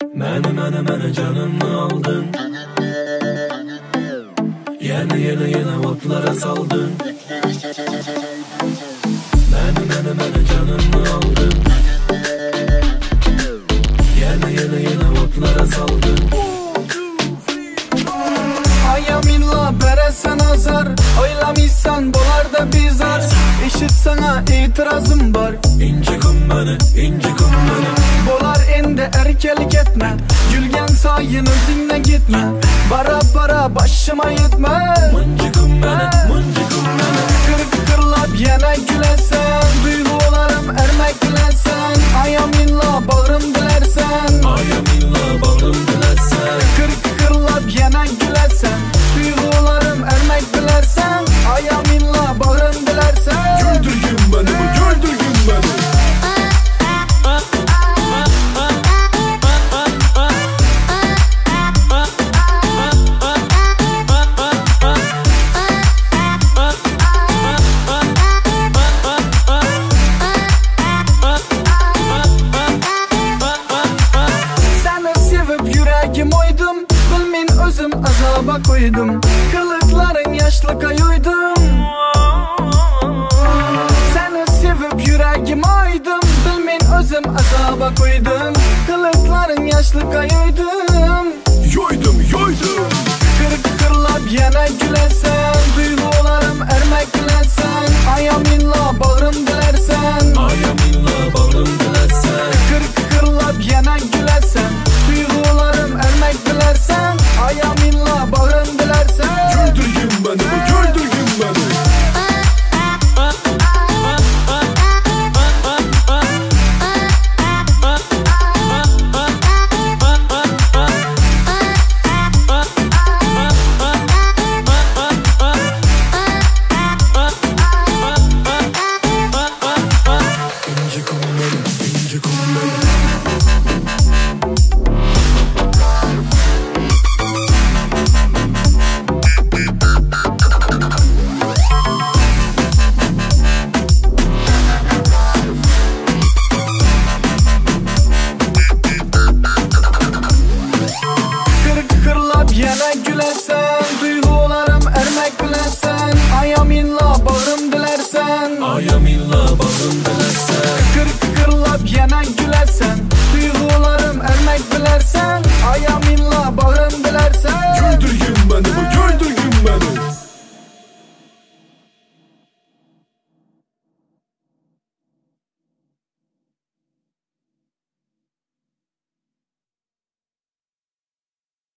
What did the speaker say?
Məni canımı aldın. Yeni otlara saldın. Məni canımı aldın. Yeni otlara saldın. Ayaminla beresen azar, oylamışsan bolarda bizar. İşit sana itirazım var. İncikum beni. Bolar endi erkelik etme, gülgen sayın özünle gitme. Bara başıma yetme. Mıncıkum beni. Kırlap yana gülesen, duygularım ermek dilersen. Ayaminla bağrım dilersen. Kırlap yana gülesen, duygularım ermek dilersen. Ayaminla bağrım dilersen. Güldürgün beni. Oydum, bilmin özüm azaba koydum. Kılıkların yaşlıka yoydum. Seni sevip yüreğim oydum, bilmin özüm azaba koydum. Kılıkların yaşlıka yoydum. Kırlap yana gülesen, duygularım ermek dilersen. Ayaminla bağrım dilersen.